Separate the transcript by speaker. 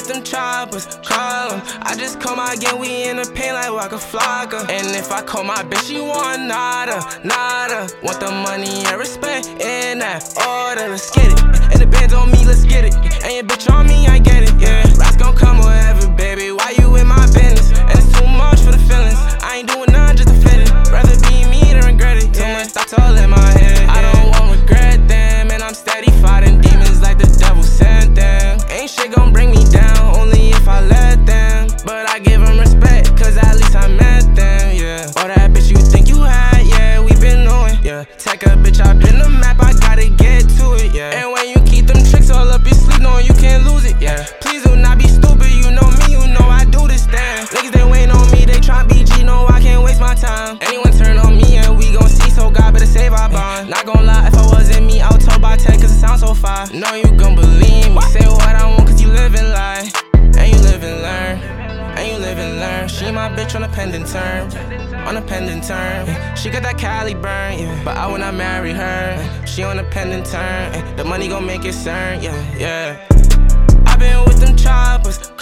Speaker 1: them choppers, call them. I just call my gang, we in the paint like Waka Flocka. And if I call my bitch, she want nada, nada. Want the money and respect in that order, let's get it. And the band's on me, let's get it. And your bitch on me, I get it, yeah. Rats gon' come wherever, baby, why you in my business? And it's too much for the feelings, I ain't doing none just to fit it. Rather be me than regret it, too much thoughts all in my head, yeah. I don't want regret them, and I'm steady fighting demons like the devil sent them. Ain't shit gon' bring me down, only if I let them. But I give them respect, cause at least I met them, yeah. Or that bitch you think you had, yeah, we been knowing, yeah. Take a bitch up in the map, I gotta get to it, yeah. And when you keep them tricks all up your sleeve, knowing you can't lose it, yeah. Please do not be stupid, you know me, you know I do this thing. Niggas they waiting on me, they try be G, no I can't waste my time. Anyone turn on me and we gon' see, so God better save our bond. Not gon' lie, if I wasn't me, I would talk by 10 cause it sounds so fire. Know you gon' believe me, say what I want cause you live and lie. And you live and learn, and you live and learn. She my bitch on a pending term, on a pending term, yeah. She got that Cali burn, yeah. But I will not marry her, she on a pending term, yeah. The money gon' make it cern, yeah, yeah. I been with them choppers,